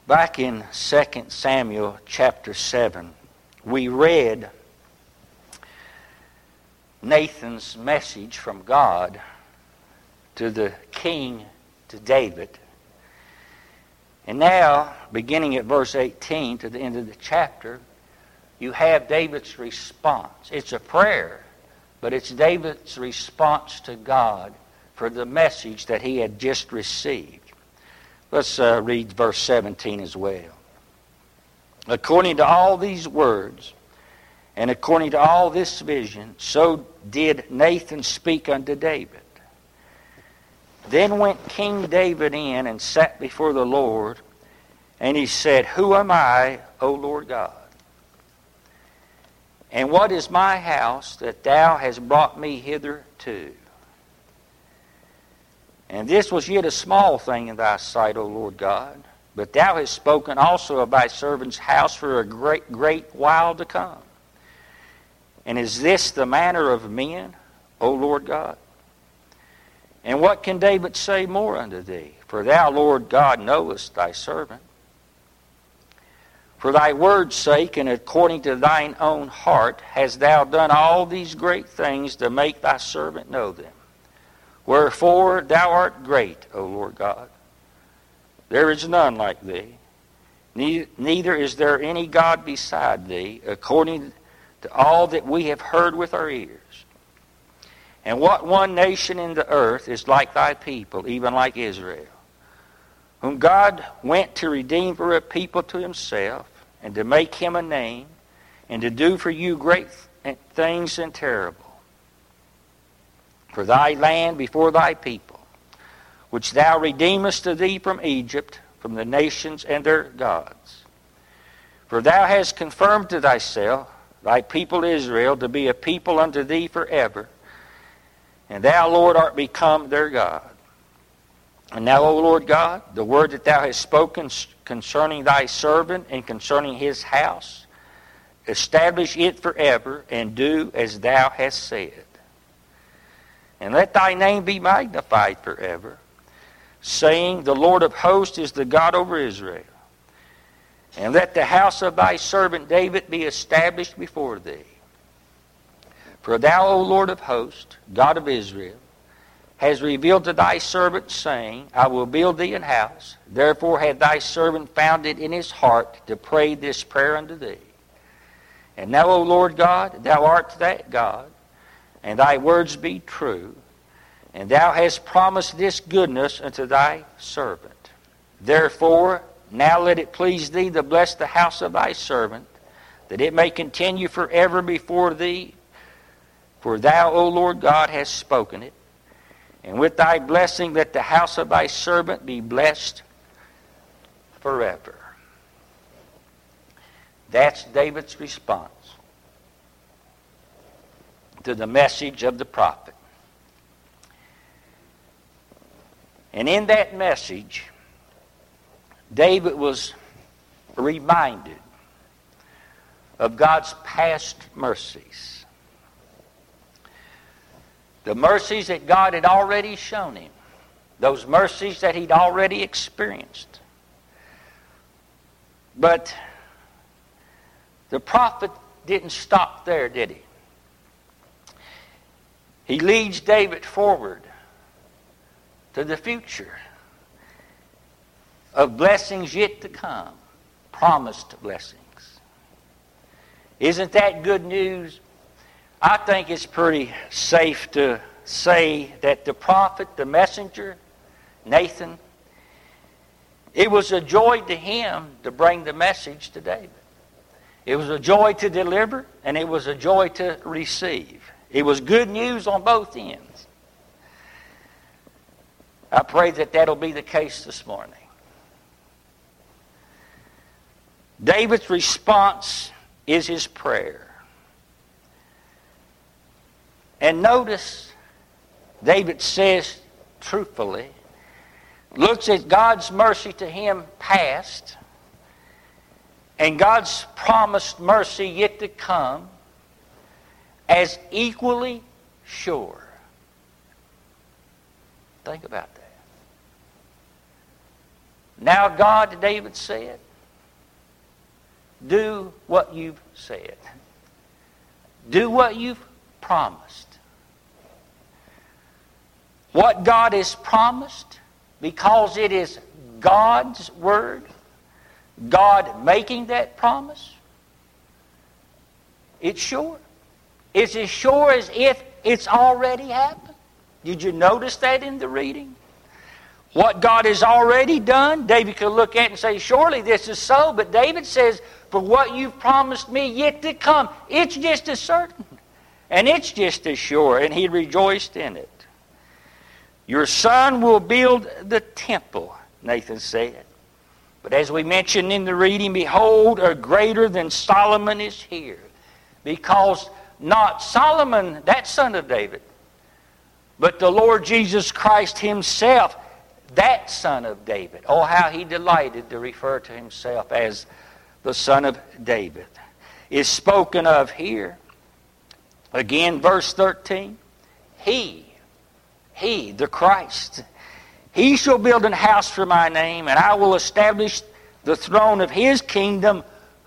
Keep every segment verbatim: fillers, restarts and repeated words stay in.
Back in Second Samuel chapter seven, we read Nathan's message from God to the king, to David. And now, beginning at verse eighteen to the end of the chapter, you have David's response. It's a prayer, but it's David's response to God for the message that he had just received. Let's uh, read verse seventeen as well. According to all these words, and according to all this vision, so did Nathan speak unto David. Then went King David in and sat before the Lord, and he said, Who am I, O Lord God? And what is my house that thou hast brought me hither to? And this was yet a small thing in thy sight, O Lord God. But thou hast spoken also of thy servant's house for a great, great while to come. And is this the manner of men, O Lord God? And what can David say more unto thee? For thou, Lord God, knowest thy servant. For thy word's sake, and according to thine own heart, hast thou done all these great things to make thy servant know them. Wherefore thou art great, O Lord God. There is none like thee. Neither is there any God beside thee, according to all that we have heard with our ears. And what one nation in the earth is like thy people, even like Israel, whom God went to redeem for a people to himself, and to make him a name, and to do for you great things and terrible. For thy land before thy people, which thou redeemest to thee from Egypt, from the nations and their gods. For thou hast confirmed to thyself thy people Israel to be a people unto thee forever, and thou, Lord, art become their God. And now, O Lord God, the word that thou hast spoken concerning thy servant and concerning his house, establish it forever, and do as thou hast said. And let thy name be magnified forever, saying, The Lord of hosts is the God over Israel. And let the house of thy servant David be established before thee. For thou, O Lord of hosts, God of Israel, hast revealed to thy servant, saying, I will build thee an house. Therefore hath thy servant found it in his heart to pray this prayer unto thee. And now, O Lord God, thou art that God, and thy words be true, and thou hast promised this goodness unto thy servant. Therefore, now let it please thee to bless the house of thy servant, that it may continue forever before thee. For thou, O Lord God, hast spoken it. And with thy blessing let the house of thy servant be blessed forever. That's David's response to the message of the prophet. And in that message, David was reminded of God's past mercies. The mercies that God had already shown him. Those mercies that he'd already experienced. But the prophet didn't stop there, did he? He leads David forward to the future of blessings yet to come, promised blessings. Isn't that good news? I think it's pretty safe to say that the prophet, the messenger, Nathan, it was a joy to him to bring the message to David. It was a joy to deliver, and it was a joy to receive. It was good news on both ends. I pray that that'll be the case this morning. David's response is his prayer. And notice, David says truthfully, looks at God's mercy to him past, and God's promised mercy yet to come, as equally sure. Think about that. Now, God, David said, do what you've said. Do what you've promised. What God has promised, because it is God's word, God making that promise, it's sure. It's as sure as if it's already happened. Did you notice that in the reading? What God has already done, David could look at it and say, surely this is so. But David says, for what you've promised me yet to come, it's just as certain. And it's just as sure. And he rejoiced in it. Your son will build the temple, Nathan said. But as we mentioned in the reading, behold, a greater than Solomon is here. Because not Solomon, that son of David, but the Lord Jesus Christ himself, that son of David. Oh, how he delighted to refer to himself as the son of David, is spoken of here. Again, verse thirteen. He, he, the Christ, he shall build an house for my name, and I will establish the throne of his kingdom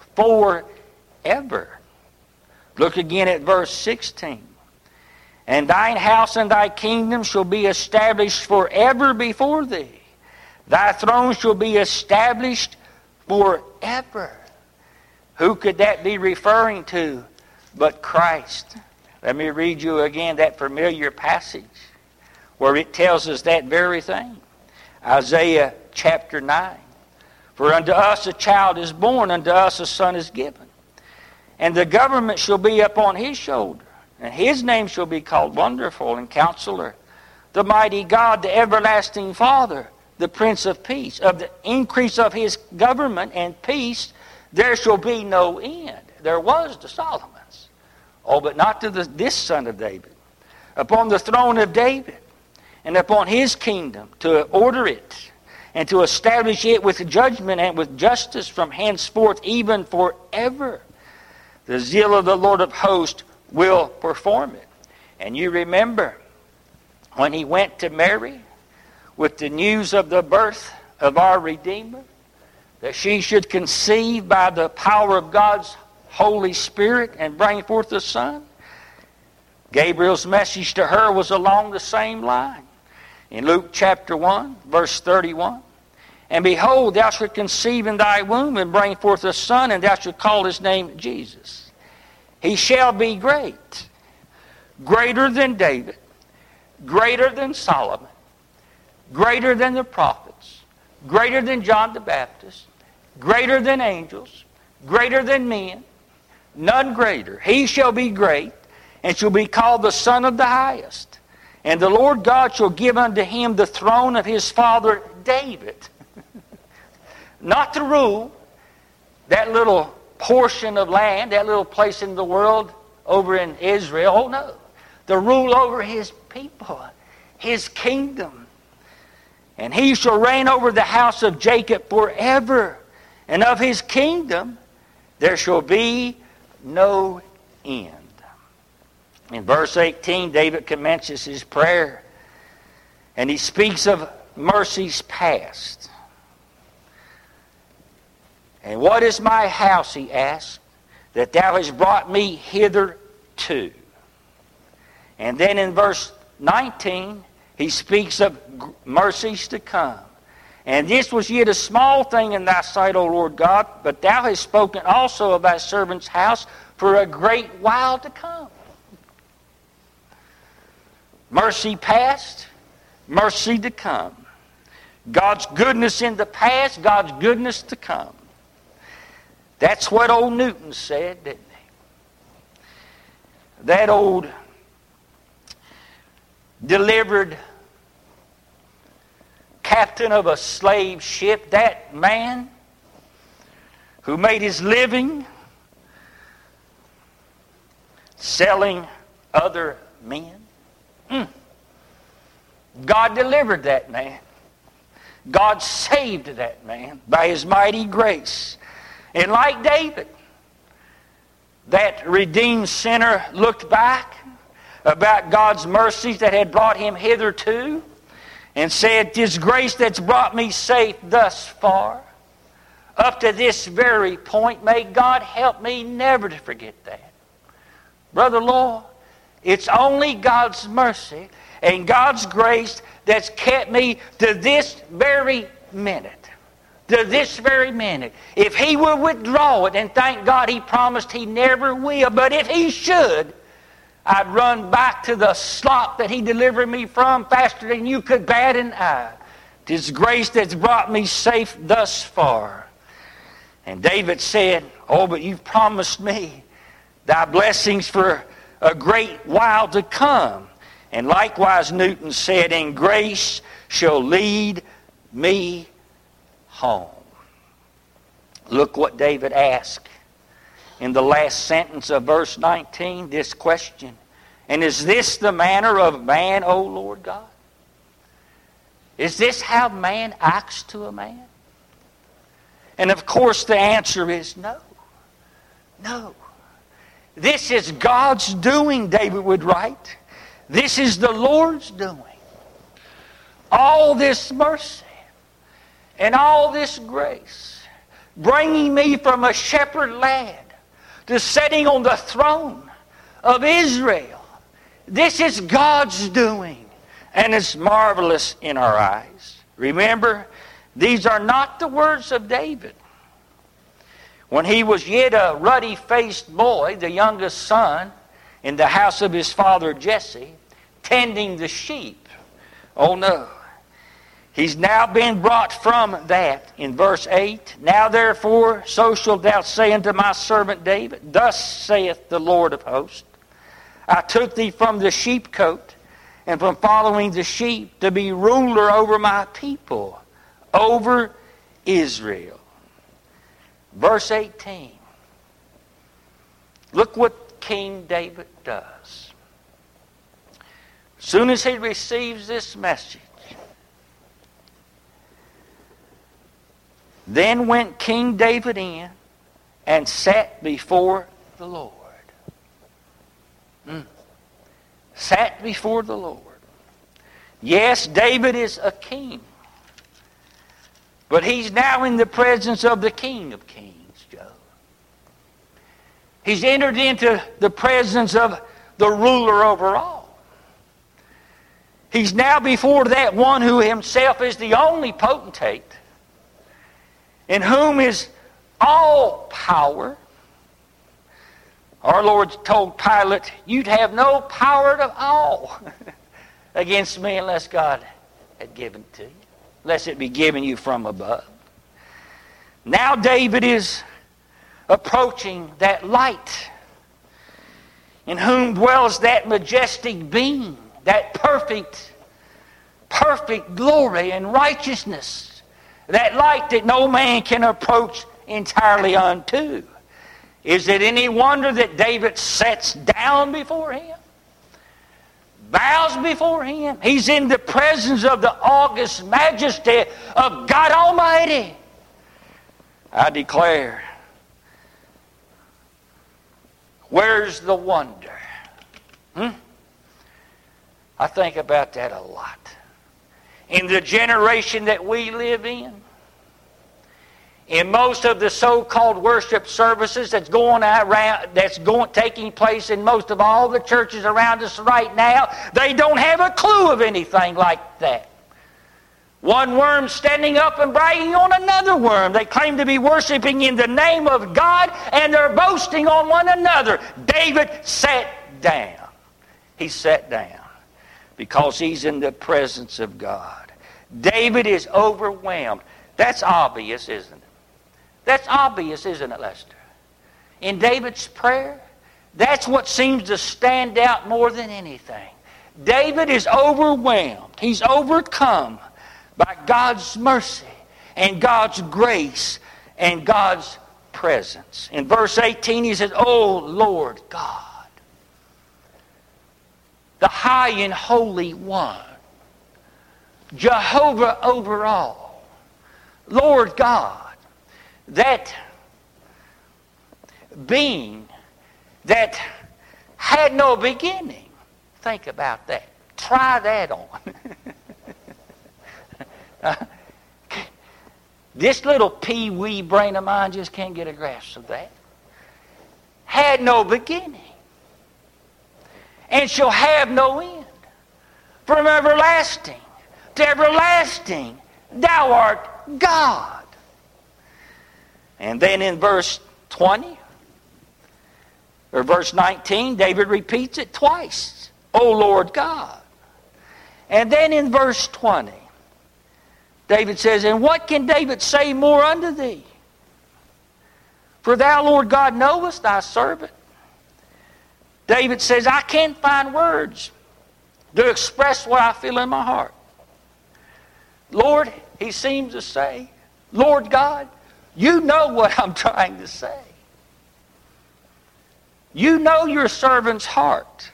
forever. Look again at verse sixteen. And thine house and thy kingdom shall be established forever before thee. Thy throne shall be established forever. Who could that be referring to but Christ? Let me read you again that familiar passage where it tells us that very thing. Isaiah chapter nine. For unto us a child is born, unto us a son is given. And the government shall be upon his shoulder. And his name shall be called Wonderful and Counselor, the Mighty God, the Everlasting Father, the Prince of Peace. Of the increase of his government and peace, there shall be no end. There was to Solomon's. Oh, but not to the, this son of David. Upon the throne of David, and upon his kingdom, to order it, and to establish it with judgment and with justice from henceforth, even forever. The zeal of the Lord of hosts will perform it. And you remember when he went to Mary with the news of the birth of our Redeemer, that she should conceive by the power of God's Holy Spirit and bring forth a son. Gabriel's message to her was along the same line. In Luke chapter one, verse thirty-one, and behold, thou shalt conceive in thy womb and bring forth a son, and thou shalt call his name Jesus. He shall be great, greater than David, greater than Solomon, greater than the prophets, greater than John the Baptist, greater than angels, greater than men, none greater. He shall be great, and shall be called the Son of the Highest. And the Lord God shall give unto him the throne of his father David. Not to rule that little portion of land, that little place in the world over in Israel. Oh no. To rule over his people, his kingdom. And he shall reign over the house of Jacob forever. And of his kingdom there shall be no end. In verse eighteen, David commences his prayer. And he speaks of mercies past. And what is my house, he asked, that thou hast brought me hitherto? And then in verse nineteen, he speaks of mercies to come. And this was yet a small thing in thy sight, O Lord God, but thou hast spoken also of thy servant's house for a great while to come. Mercy past, mercy to come. God's goodness in the past, God's goodness to come. That's what old Newton said, didn't he? That old delivered captain of a slave ship, that man who made his living selling other men. Mm. God delivered that man. God saved that man by his mighty grace. And like David, that redeemed sinner looked back about God's mercies that had brought him hitherto. and said, "'Tis grace that's brought me safe thus far, up to this very point. May God help me never to forget that." Brother Lowell, it's only God's mercy and God's grace that's kept me to this very minute. To this very minute. If He will withdraw it, and thank God He promised He never will, but if He should, I'd run back to the slop that He delivered me from faster than you could bat an eye. 'Tis grace that's brought me safe thus far. And David said, "Oh, but you've promised me thy blessings for a great while to come." And likewise Newton said, "And grace shall lead me home." Look what David asked in the last sentence of verse nineteen, this question. "And is this the manner of man, O Lord God?" Is this how man acts to a man? And of course the answer is no. No. This is God's doing, David would write. This is the Lord's doing. All this mercy and all this grace, bringing me from a shepherd lad to sitting on the throne of Israel. This is God's doing, and it's marvelous in our eyes. Remember, these are not the words of David. When he was yet a ruddy-faced boy, the youngest son, in the house of his father Jesse, tending the sheep. Oh no. He's now been brought from that in verse eight. "Now therefore, so shalt thou say unto my servant David, Thus saith the Lord of hosts, I took thee from the sheepcote, and from following the sheep, to be ruler over my people, over Israel." Verse eighteen. Look what King David does. As soon as he receives this message, then went King David in and sat before the Lord. Mm. Sat before the Lord. Yes, David is a king. But he's now in the presence of the King of Kings, Joe. He's entered into the presence of the ruler over all. He's now before that one who himself is the only potentate, in whom is all power. Our Lord told Pilate, "You'd have no power at all against me unless God had given it to you, unless it be given you from above." Now David is approaching that light, in whom dwells that majestic being, that perfect, perfect glory and righteousness, that light that no man can approach entirely unto. Is it any wonder that David sits down before him? Bows before him? He's in the presence of the august majesty of God Almighty. I declare, where's the wonder? Hmm? I think about that a lot. In the generation that we live in, in most of the so-called worship services that's going around, that's going taking place in most of all the churches around us right now, they don't have a clue of anything like that. One worm standing up and bragging on another worm. They claim to be worshiping in the name of God, and they're boasting on one another. David sat down. He sat down because he's in the presence of God. David is overwhelmed. That's obvious, isn't it? That's obvious, isn't it, Lester? In David's prayer, that's what seems to stand out more than anything. David is overwhelmed. He's overcome by God's mercy and God's grace and God's presence. In verse eighteen, he says, "O Lord God, the high and holy one, Jehovah over all, Lord God, that being that had no beginning." Think about that. Try that on. Uh, this little pee-wee brain of mine just can't get a grasp of that. Had no beginning, and shall have no end. From everlasting to everlasting, thou art God. And then in verse twenty, or verse nineteen, David repeats it twice. O Lord God. And then in verse twenty, David says, and what can David say more unto thee? For thou, Lord God, knowest thy servant. David says, I can't find words to express what I feel in my heart. Lord, he seems to say, Lord God, you know what I'm trying to say. You know your servant's heart.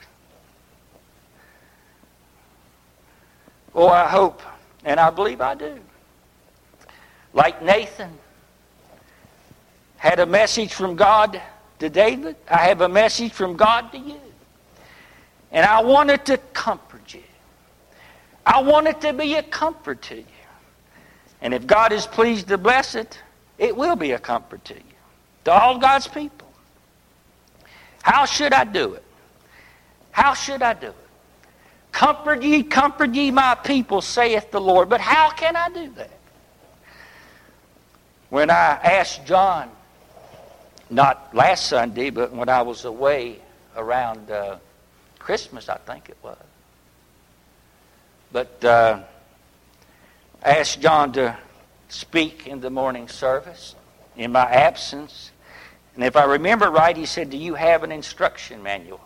Oh, I hope, and I believe I do. Like Nathan had a message from God to David, I have a message from God to you. And I want it to comfort you. I want it to be a comfort to you. And if God is pleased to bless it, it will be a comfort to you, to all God's people. How should I do it? How should I do it? Comfort ye, comfort ye my people, saith the Lord. But how can I do that? When I asked John, not last Sunday, but when I was away around uh, Christmas, I think it was. But uh, I asked John to speak in the morning service in my absence. And if I remember right, he said, do you have an instruction manual?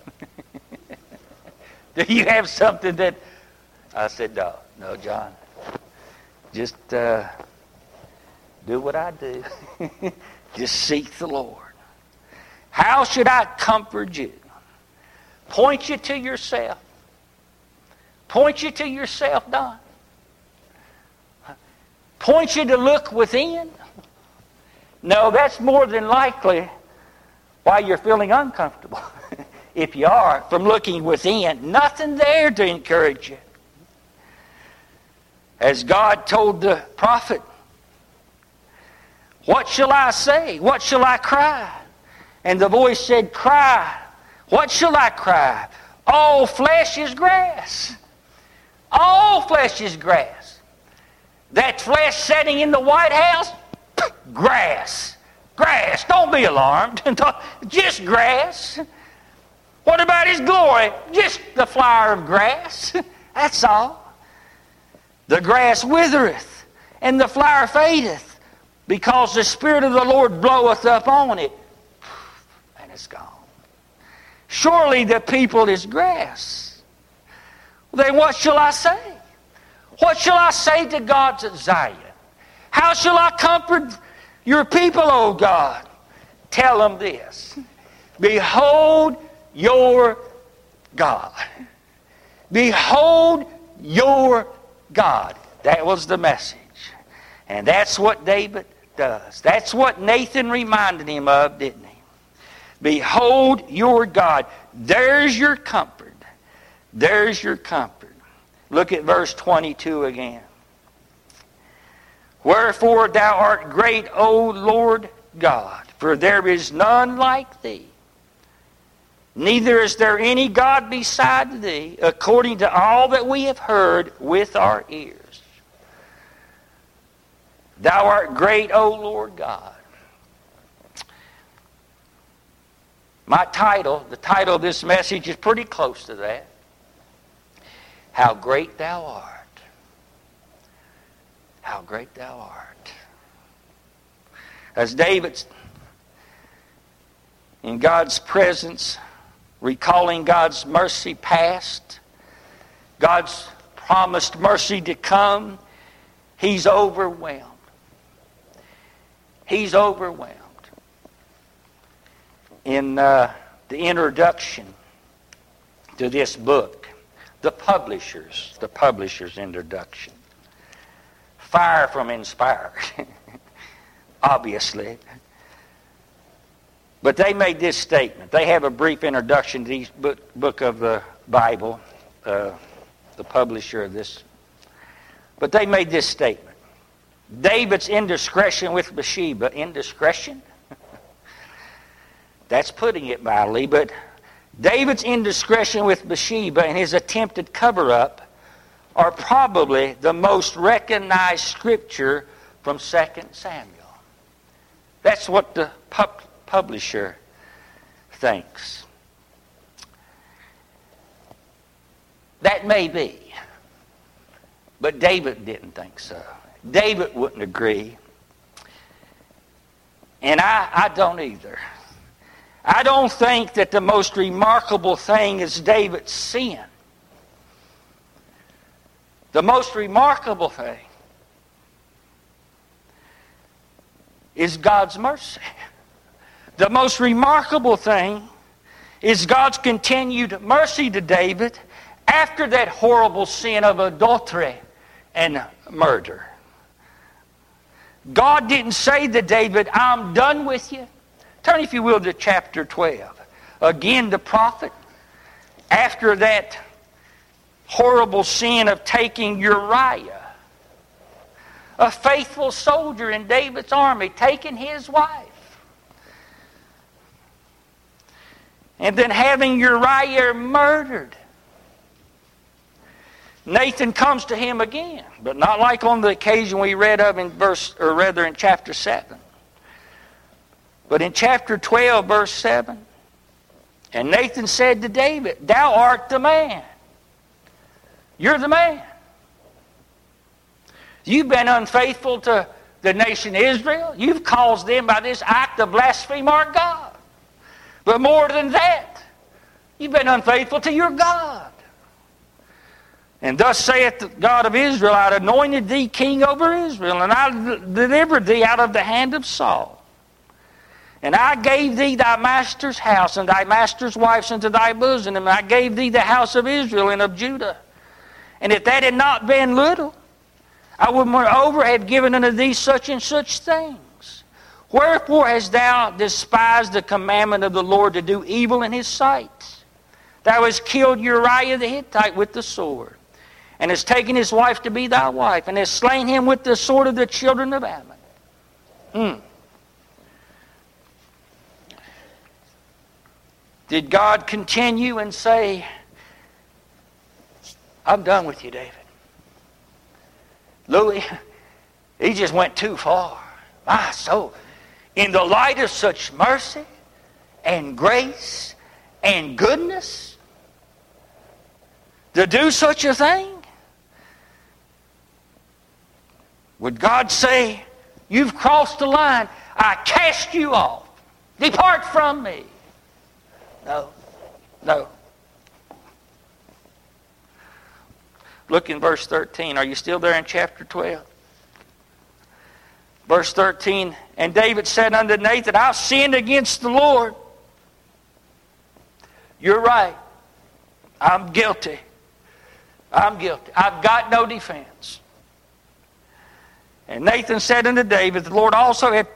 Do you have something that... I said, no, no, John. Just uh, do what I do. Just seek the Lord. How should I comfort you? Point you to yourself. Point you to yourself, Don. Point you to look within. No, that's more than likely why you're feeling uncomfortable. If you are, from looking within, nothing there to encourage you. As God told the prophet, what shall I say? What shall I cry? And the voice said, cry. What shall I cry? All flesh is grass. All flesh is grass. That flesh sitting in the White House, grass. Grass. Don't be alarmed. Just grass. What about his glory? Just the flower of grass. That's all. The grass withereth, and the flower fadeth, because the Spirit of the Lord bloweth upon it, and it's gone. Surely the people is grass. Well, then what shall I say? What shall I say to God's at Zion? How shall I comfort your people, O God? Tell them this. Behold your God. Behold your God. That was the message. And that's what David does. That's what Nathan reminded him of, didn't he? Behold your God. There's your comfort. There's your comfort. Look at verse twenty-two again. Wherefore thou art great, O Lord God, for there is none like thee. Neither is there any God beside thee, according to all that we have heard with our ears. Thou art great, O Lord God. My title, the title of this message is pretty close to that. How great thou art. How great thou art. As David's in God's presence, recalling God's mercy past, God's promised mercy to come, he's overwhelmed. He's overwhelmed. In uh, the introduction to this book, the publisher's, the publisher's introduction, far from inspired, obviously. But they made this statement. They have a brief introduction to each book, book of the Bible, uh, the publisher of this But they made this statement. David's indiscretion with Bathsheba. Indiscretion? That's putting it mildly, but David's indiscretion with Bathsheba and his attempted cover-up are probably the most recognized scripture from Second Samuel. That's what the pub- publisher thinks. That may be, but David didn't think so. David wouldn't agree, and I, I don't either. I don't think that the most remarkable thing is David's sin. The most remarkable thing is God's mercy. The most remarkable thing is God's continued mercy to David after that horrible sin of adultery and murder. God didn't say to David, I'm done with you. Turn, if you will, to chapter twelve. Again, the prophet, after that horrible sin of taking Uriah, a faithful soldier in David's army, taking his wife, and then having Uriah murdered. Nathan comes to him again, but not like on the occasion we read of in verse, or rather in chapter seven. But in chapter twelve, verse seven, and Nathan said to David, Thou art the man. You're the man. You've been unfaithful to the nation Israel. You've caused them by this act to blaspheme our God. But more than that, you've been unfaithful to your God. And thus saith the God of Israel, I anointed thee king over Israel, and I delivered thee out of the hand of Saul. And I gave thee thy master's house, and thy master's wives into thy bosom, and I gave thee the house of Israel and of Judah. And if that had not been little, I would moreover have given unto thee such and such things. Wherefore hast thou despised the commandment of the Lord to do evil in his sight? Thou hast killed Uriah the Hittite with the sword, and hast taken his wife to be thy wife, and hast slain him with the sword of the children of Ammon. Mm. Did God continue and say, I'm done with you, David? Louis, he just went too far. My soul. In the light of such mercy and grace and goodness, to do such a thing? Would God say, you've crossed the line, I cast you off. Depart from me. No, no. Look in verse thirteen. Are you still there in chapter twelve? Verse thirteen, and David said unto Nathan, I've sinned against the Lord. You're right. I'm guilty. I'm guilty. I've got no defense. And Nathan said unto David, the Lord also had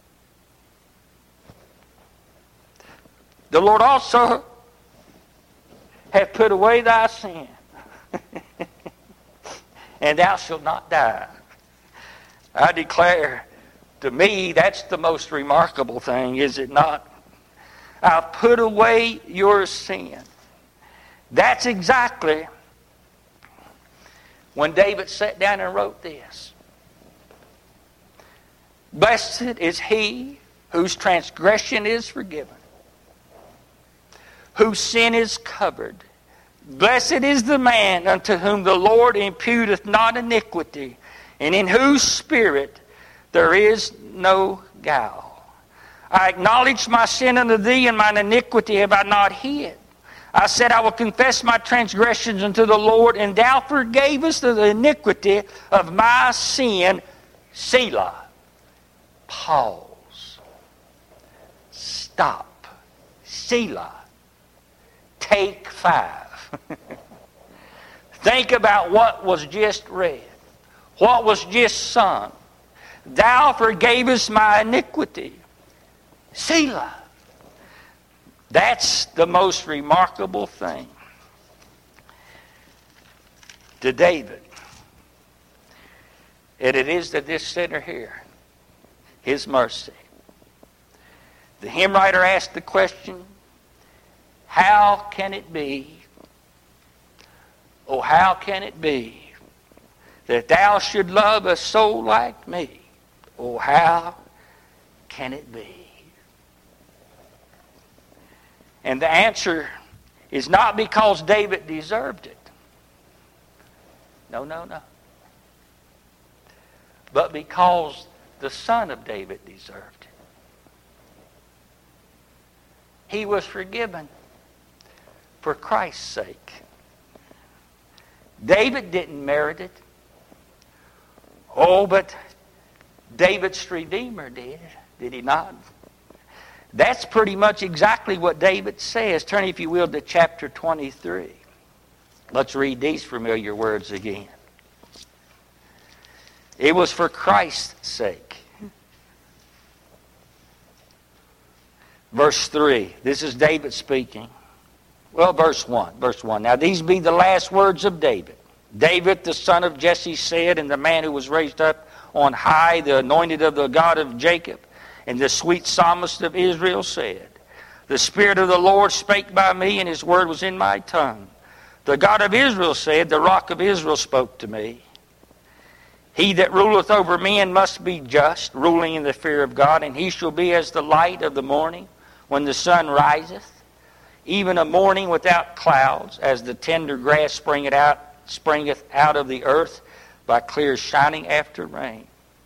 The Lord also hath put away thy sin, and thou shalt not die. I declare, to me, that's the most remarkable thing, is it not? I've put away your sin. That's exactly when David sat down and wrote this. Blessed is he whose transgression is forgiven, whose sin is covered. Blessed is the man unto whom the Lord imputeth not iniquity, and in whose spirit there is no guile. I acknowledged my sin unto thee, and mine iniquity have I not hid. I said, I will confess my transgressions unto the Lord, and thou forgavest the iniquity of my sin. Selah. Pause. Stop. Selah. Take five. Think about what was just read, what was just sung. Thou forgavest my iniquity. Selah. That's the most remarkable thing. To David, And it is to this sinner here, His mercy. The hymn writer asked the question, how can it be, oh how can it be, that thou should love a soul like me? Oh how can it be? And the answer is not because David deserved it. No, no, no. But because the Son of David deserved it. He was forgiven for Christ's sake. David didn't merit it. Oh, but David's Redeemer did. Did he not? That's pretty much exactly what David says. Turn, if you will, to chapter twenty-three. Let's read these familiar words again. It was for Christ's sake. Verse three. This is David speaking. Well, verse one. Verse one. Now these be the last words of David. David, the son of Jesse, said, and the man who was raised up on high, the anointed of the God of Jacob, and the sweet psalmist of Israel said, the Spirit of the Lord spake by me, and His word was in my tongue. The God of Israel said, the Rock of Israel spoke to me. He that ruleth over men must be just, ruling in the fear of God, and he shall be as the light of the morning when the sun riseth, even a morning without clouds, as the tender grass springeth out, springeth out of the earth by clear shining after rain.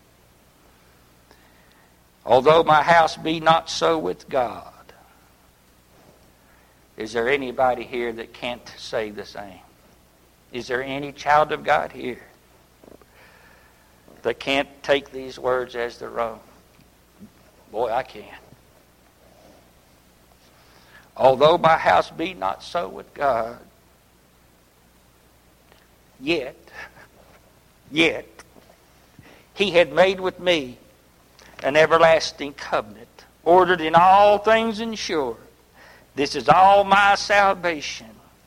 Although my house be not so with God. Is there anybody here that can't say the same? Is there any child of God here that can't take these words as their own? Boy, I can. Although my house be not so with God, yet, yet, He had made with me an everlasting covenant, ordered in all things and sure. This is all my salvation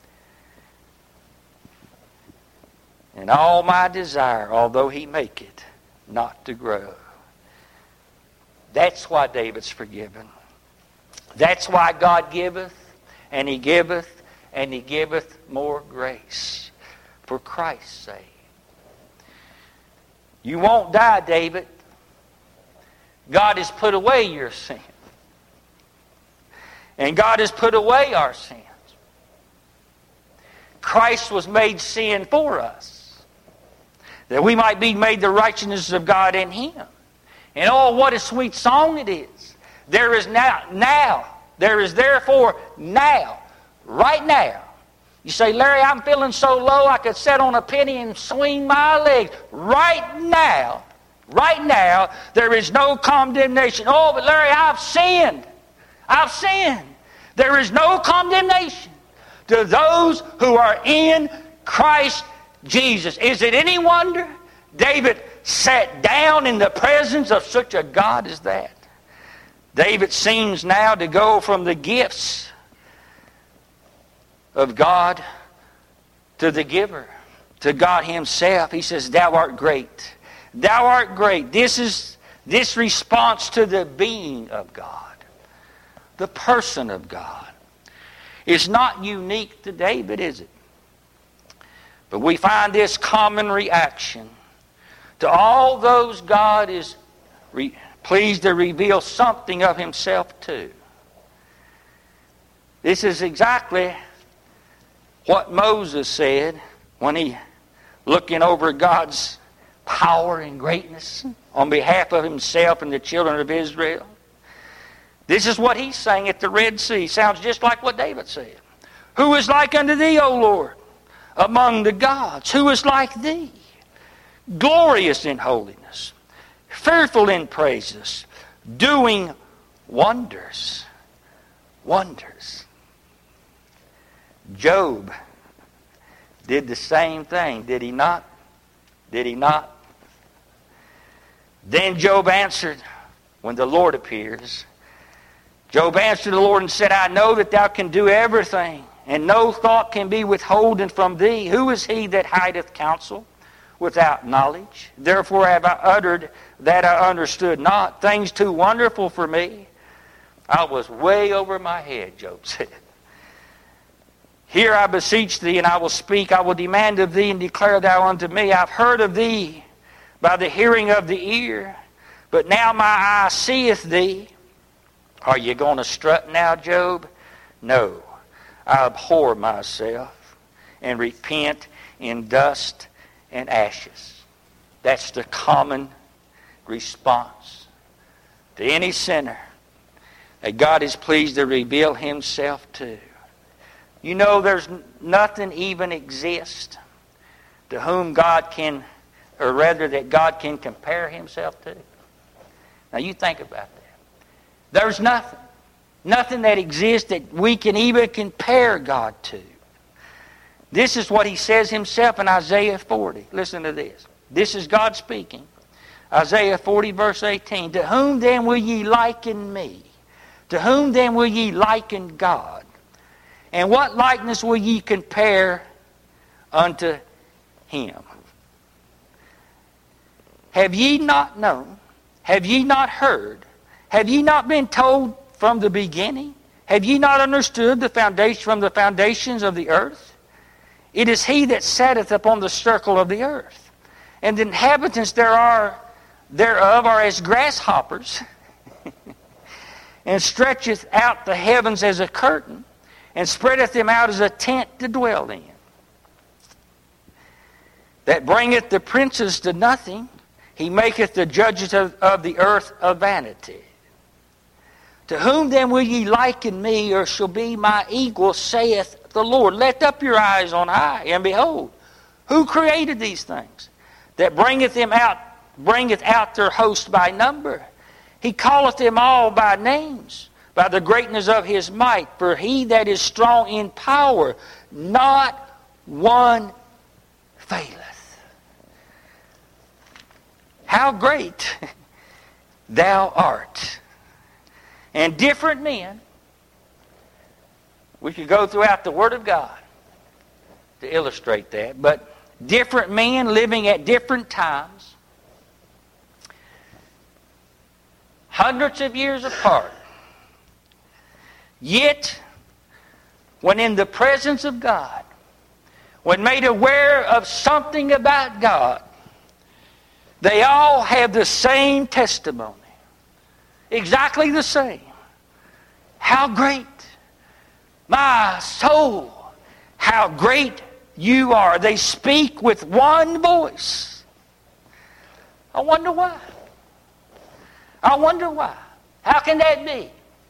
and all my desire, although He make it not to grow. That's why David's forgiven. That's why God giveth, and He giveth, and He giveth more grace for Christ's sake. You won't die, David. God has put away your sin. And God has put away our sins. Christ was made sin for us, that we might be made the righteousness of God in Him. And oh, what a sweet song it is. There is now, now, there is therefore now, right now. You say, Larry, I'm feeling so low I could sit on a penny and swing my legs. Right now, right now, there is no condemnation. Oh, but Larry, I've sinned. I've sinned. There is no condemnation to those who are in Christ Jesus. Is it any wonder David sat down in the presence of such a God as that? David seems now to go from the gifts of God to the giver, to God Himself. He says, Thou art great. Thou art great. This is this response to the being of God, the person of God. It's not unique to David, is it? But we find this common reaction to all those God is re- pleased to reveal something of Himself to. This is exactly what Moses said when he, looking over God's power and greatness on behalf of himself and the children of Israel. This is what he sang at the Red Sea. Sounds just like what David said. Who is like unto thee, O Lord, among the gods? Who is like thee? Glorious in holiness, fearful in praises, doing wonders. Wonders. Job did the same thing, did he not? Did he not? Then Job answered, when the Lord appears, Job answered the Lord and said, I know that Thou can do everything, and no thought can be withholden from Thee. Who is he that hideth counsel? without knowledge. Therefore have I uttered that I understood not, things too wonderful for me. I was way over my head, Job said. Here I beseech thee, and I will speak. I will demand of thee, and declare thou unto me. I've heard of thee by the hearing of the ear, but now my eye seeth thee. Are you going to strut now, Job? No. I abhor myself and repent in dust and ashes. That's the common response to any sinner that God is pleased to reveal Himself to. You know, there's nothing even exists to whom God can, or rather that God can compare Himself to. Now you think about that. There's nothing. Nothing that exists that we can even compare God to. This is what He says Himself in Isaiah forty. Listen to this. This is God speaking. Isaiah forty verse eighteen. To whom then will ye liken me? To whom then will ye liken God? And what likeness will ye compare unto Him? Have ye not known? Have ye not heard? Have ye not been told from the beginning? Have ye not understood the foundation from the foundations of the earth? It is He that sitteth upon the circle of the earth, and the inhabitants there are, thereof are as grasshoppers, and stretcheth out the heavens as a curtain, and spreadeth them out as a tent to dwell in. That bringeth the princes to nothing, He maketh the judges of, of the earth a vanity. To whom then will ye liken me, or shall be my equal, saith the Lord? Lift up your eyes on high, and behold, who created these things? That bringeth them out, bringeth out their host by number. He calleth them all by names, by the greatness of His might. For He that is strong in power, not one faileth. How great thou art! And different men, we could go throughout the Word of God to illustrate that, but different men living at different times, hundreds of years apart, yet when in the presence of God, when made aware of something about God, they all have the same testimony. Exactly the same. How great, my soul, how great you are. They speak with one voice. I wonder why. I wonder why. How can that be?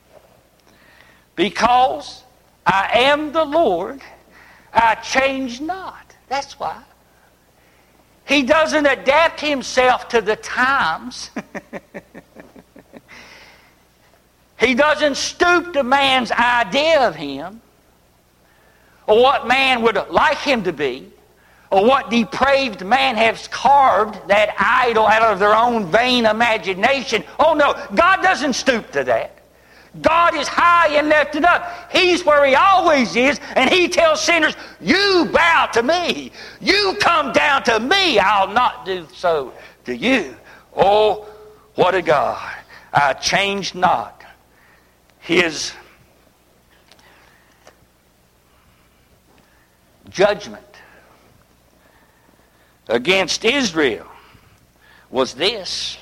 Because I am the Lord, I change not. That's why. He doesn't adapt Himself to the times. He doesn't stoop to man's idea of Him, or what man would like Him to be, or what depraved man has carved that idol out of their own vain imagination. Oh no, God doesn't stoop to that. God is high and lifted up. He's where He always is, and He tells sinners, you bow to me. You come down to me. I'll not do so to you. Oh, what a God. I change not. His judgment against Israel was this: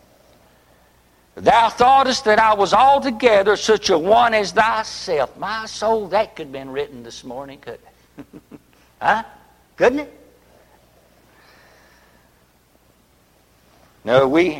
thou thoughtest that I was altogether such a one as thyself. My soul, that could have been written this morning, couldn't it? Huh? Couldn't it? No, we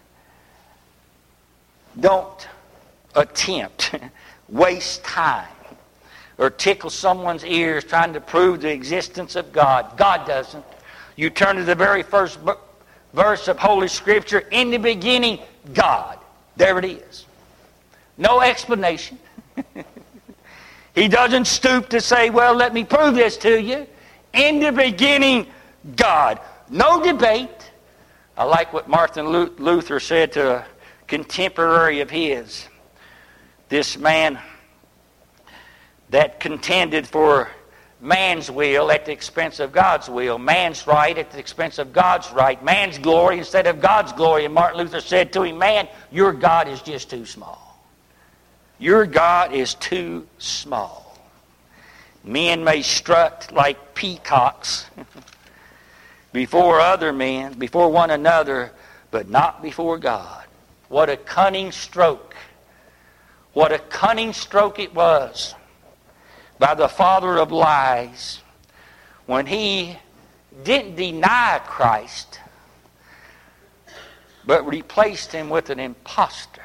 don't attempt, waste time, or tickle someone's ears trying to prove the existence of God. God doesn't. You turn to the very first verse of Holy Scripture, in the beginning, God. There it is. No explanation. He doesn't stoop to say, well, let me prove this to you. In the beginning, God. No debate. I like what Martin Luther said to a contemporary of his. This man that contended for man's will at the expense of God's will, man's right at the expense of God's right, man's glory instead of God's glory. And Martin Luther said to him, man, your God is just too small. Your God is too small. Men may strut like peacocks before other men, before one another, but not before God. What a cunning stroke. What a cunning stroke it was by the father of lies when he didn't deny Christ, but replaced him with an impostor.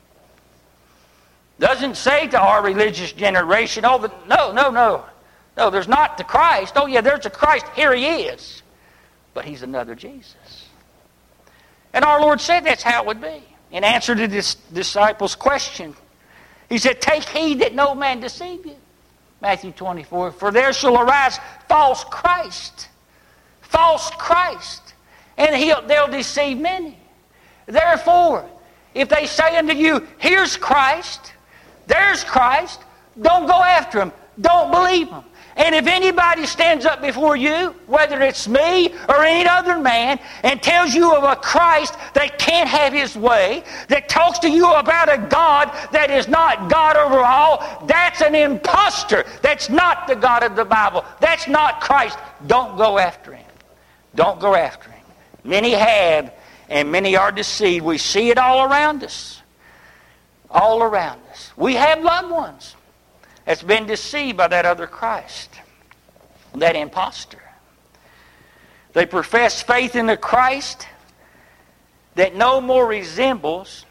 Doesn't say to our religious generation, oh, no, no, no. No, there's not the Christ. Oh, yeah, there's the Christ. Here he is. But he's another Jesus. And our Lord said that's how it would be. In answer to this disciples' question, he said, take heed that no man deceive you. Matthew twenty-four, for there shall arise false Christ. False Christ. And he'll, they'll deceive many. Therefore, if they say unto you, here's Christ, there's Christ, don't go after him. Don't believe him. And if anybody stands up before you, whether it's me or any other man, and tells you of a Christ that can't have his way, that talks to you about a God that is not God over all, that's an impostor. That's not the God of the Bible. That's not Christ. Don't go after him. Don't go after him. Many have, and many are deceived. We see it all around us. All around us. We have loved ones that's been deceived by that other Christ, that impostor. They profess faith in the Christ that no more resembles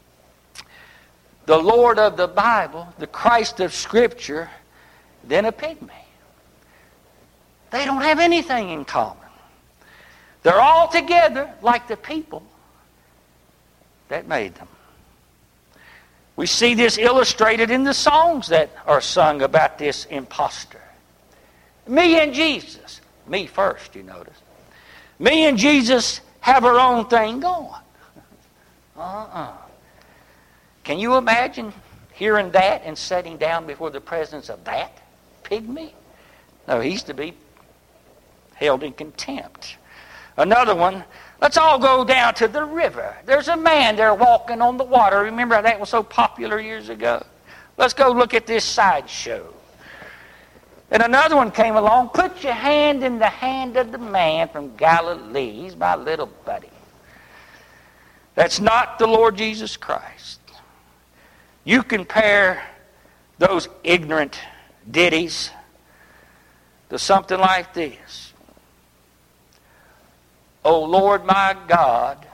the Lord of the Bible, the Christ of Scripture, than a pygmy. They don't have anything in common. They're all together like the people that made them. We see this illustrated in the songs that are sung about this impostor. Me and Jesus. Me first, you notice. Me and Jesus have our own thing going. Uh-uh. Can you imagine hearing that and sitting down before the presence of that pygmy? No, he's to be held in contempt. Another one, let's all go down to the river. There's a man there walking on the water. Remember that was so popular years ago? Let's go look at this sideshow. And another one came along. Put your hand in the hand of the man from Galilee. He's my little buddy. That's not the Lord Jesus Christ. You compare those ignorant ditties to something like this. O Lord my God,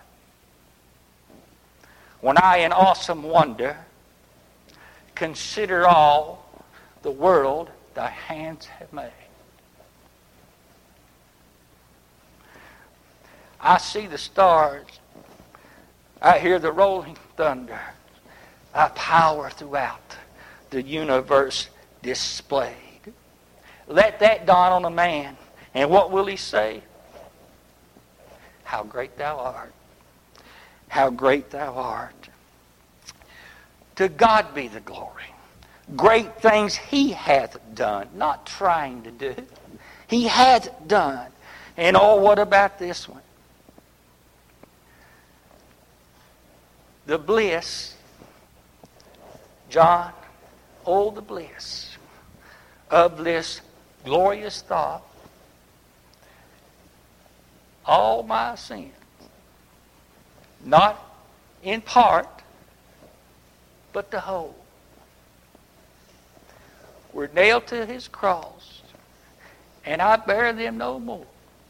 when I in awesome wonder consider all the world thy hands have made. I see the stars. I hear the rolling thunder. Thy power throughout the universe displayed. Let that dawn on a man. And what will he say? How great thou art. How great thou art. To God be the glory. Great things he hath done, not trying to do. He hath done. And oh, what about this one? The bliss, John, oh, the bliss of this glorious thought. All my sins, not in part, but the whole, were nailed to his cross, and I bear them no more.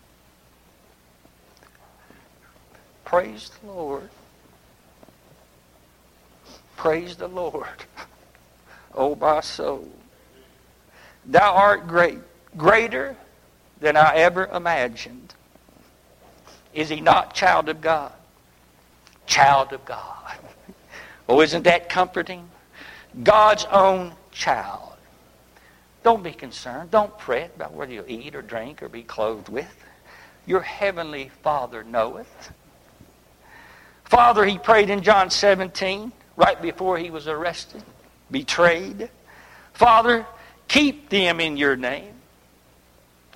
Praise the Lord. Praise the Lord. O my soul. Thou art great, greater than I ever imagined. Is he not child of God? Child of God. Oh, isn't that comforting? God's own child. Don't be concerned. Don't fret about whether you eat or drink or be clothed with. Your heavenly Father knoweth. Father, he prayed in John seventeen, right before he was arrested, betrayed. Father, keep them in your name.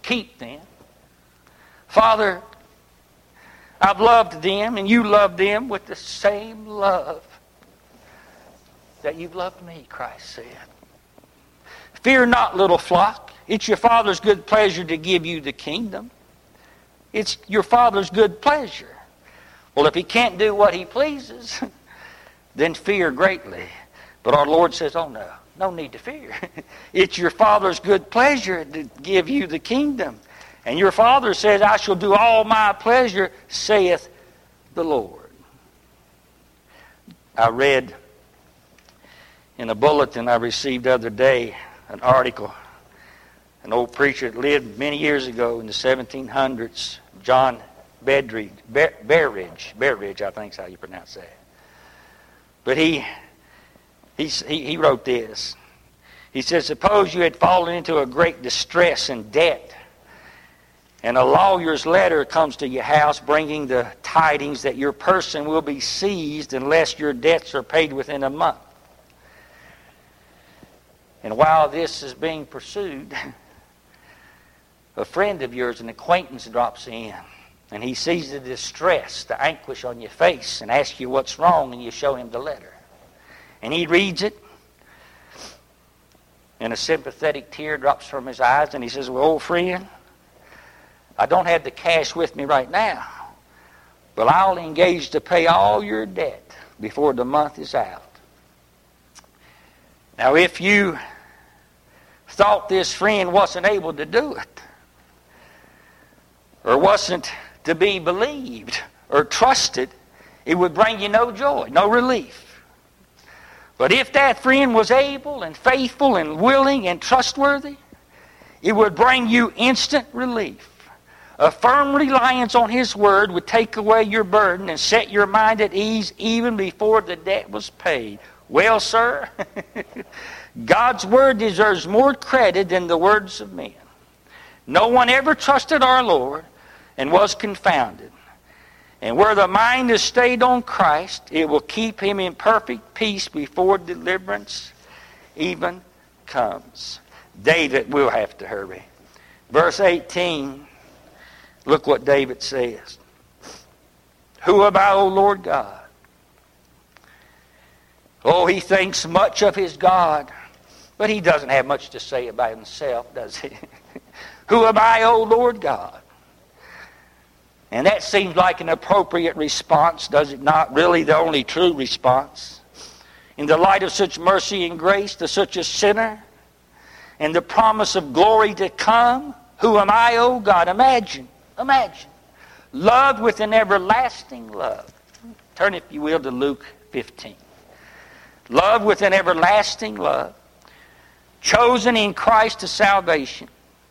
keep them. Father, I've loved them, and you loved them with the same love that you've loved me, Christ said. Fear not, little flock. It's your Father's good pleasure to give you the kingdom. It's your Father's good pleasure. Well, if He can't do what He pleases, then fear greatly. But our Lord says, oh no, no need to fear. It's your Father's good pleasure to give you the kingdom. And your Father says, I shall do all my pleasure, saith the Lord. I read in a bulletin I received the other day an article. An old preacher that lived many years ago in the seventeen hundreds, John Bedridge, Berridge, Berridge, I think is how you pronounce that. But he, he, he wrote this. He said, suppose you had fallen into a great distress and debt, and a lawyer's letter comes to your house bringing the tidings that your person will be seized unless your debts are paid within a month. And while this is being pursued, a friend of yours, an acquaintance, drops in, and he sees the distress, the anguish on your face, and asks you what's wrong, and you show him the letter. And he reads it, and a sympathetic tear drops from his eyes, and he says, well, old friend, I don't have the cash with me right now, but I'll engage to pay all your debt before the month is out. Now, if you thought this friend wasn't able to do it, or wasn't to be believed or trusted, it would bring you no joy, no relief. But if that friend was able and faithful and willing and trustworthy, it would bring you instant relief. A firm reliance on His Word would take away your burden and set your mind at ease even before the debt was paid. Well, sir, God's Word deserves more credit than the words of men. No one ever trusted our Lord and was confounded. And where the mind is stayed on Christ, it will keep him in perfect peace before deliverance even comes. David will have to hurry. Verse eighteen, look what David says. Who am I, O Lord God? Oh, he thinks much of his God, but he doesn't have much to say about himself, does he? Who am I, O Lord God? And that seems like an appropriate response, does it not? Really the only true response. In the light of such mercy and grace to such a sinner, and the promise of glory to come, who am I, O God? Imagine, imagine. Loved with an everlasting love. Turn, if you will, to Luke fifteen. Loved with an everlasting love. Chosen in Christ to salvation.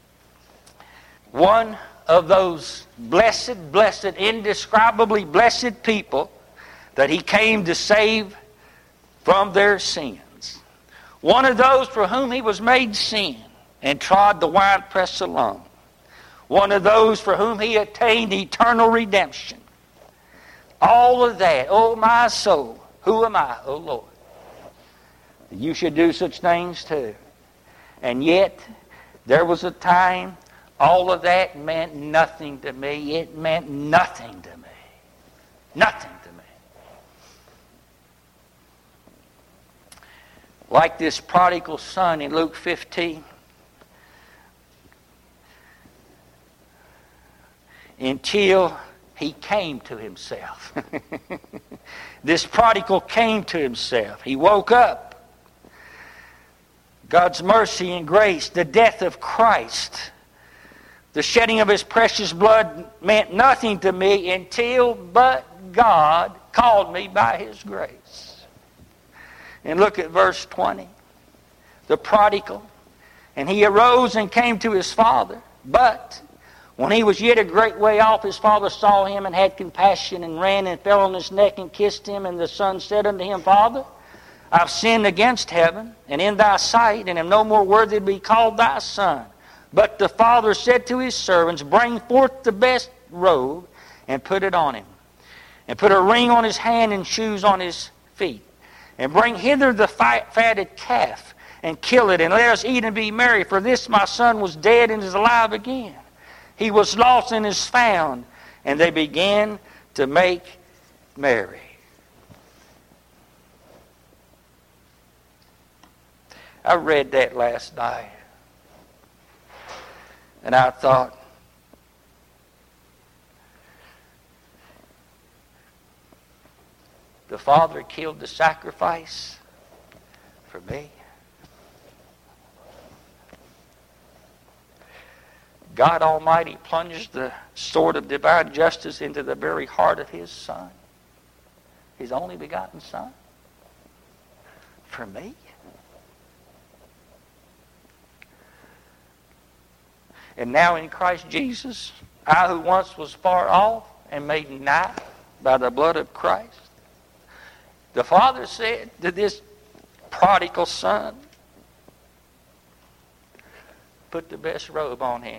One of those blessed, blessed, indescribably blessed people that He came to save from their sins. One of those for whom He was made sin and trod the winepress alone. One of those for whom He attained eternal redemption. All of that, oh my soul, who am I, oh Lord? You should do such things too. And yet, there was a time all of that meant nothing to me. It meant nothing to me. Nothing to me. Like this prodigal son in Luke fifteen. Until he came to himself. This prodigal came to himself. He woke up. God's mercy and grace, the death of Christ, the shedding of His precious blood meant nothing to me until but God called me by His grace. And look at verse twenty. The prodigal. And he arose and came to his father. But when he was yet a great way off, his father saw him and had compassion and ran and fell on his neck and kissed him. And the son said unto him, Father, I've sinned against heaven and in thy sight, and am no more worthy to be called thy son. But the father said to his servants, Bring forth the best robe and put it on him, and put a ring on his hand and shoes on his feet. And bring hither the fatted calf, and kill it, and let us eat and be merry. For this my son was dead and is alive again. He was lost and is found. And they began to make merry. I read that last night. And I thought, the Father killed the sacrifice for me. God Almighty plunged the sword of divine justice into the very heart of His Son, His only begotten Son, for me. And now in Christ Jesus, I who once was far off am made nigh by the blood of Christ. The Father said to this prodigal son, put the best robe on him.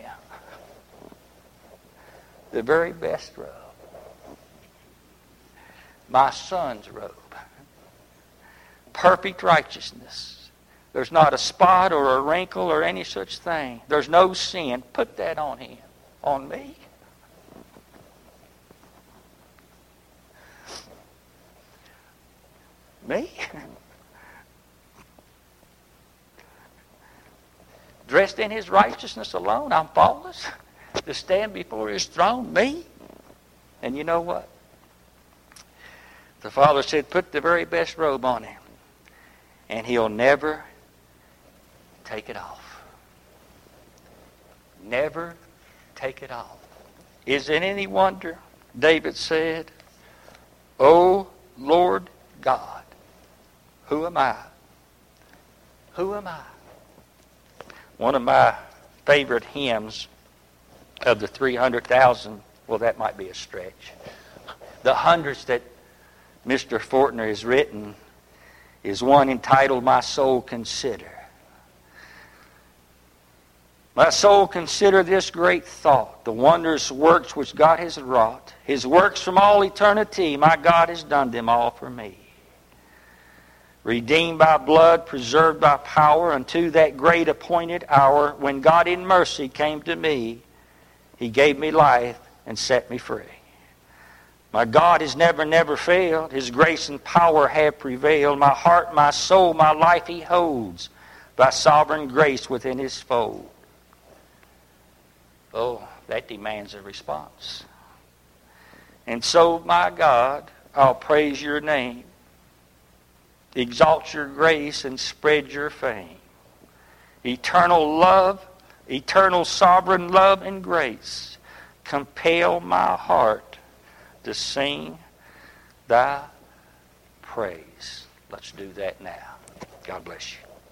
The very best robe. My son's robe. Perfect righteousness. There's not a spot or a wrinkle or any such thing. There's no sin. Put that on him. On me. Me? Dressed in His righteousness alone, I'm faultless. To stand before His throne, me? And you know what? The Father said, put the very best robe on him. And He'll never take it off. Never take it off. Is it any wonder, David said, O Lord God, who am I? Who am I? One of my favorite hymns of the three hundred thousand, well, that might be a stretch. The hundreds that Mister Fortner has written is one entitled, My Soul Consider. My soul, consider this great thought, the wondrous works which God has wrought. His works from all eternity, my God has done them all for me. Redeemed by blood, preserved by power, unto that great appointed hour, when God in mercy came to me, He gave me life and set me free. My God has never, never failed. His grace and power have prevailed. My heart, my soul, my life He holds by sovereign grace within His fold. Oh, that demands a response. And so, my God, I'll praise Your name, exalt Your grace, and spread Your fame. Eternal love, eternal sovereign love and grace, compel my heart to sing Thy praise. Let's do that now. God bless you.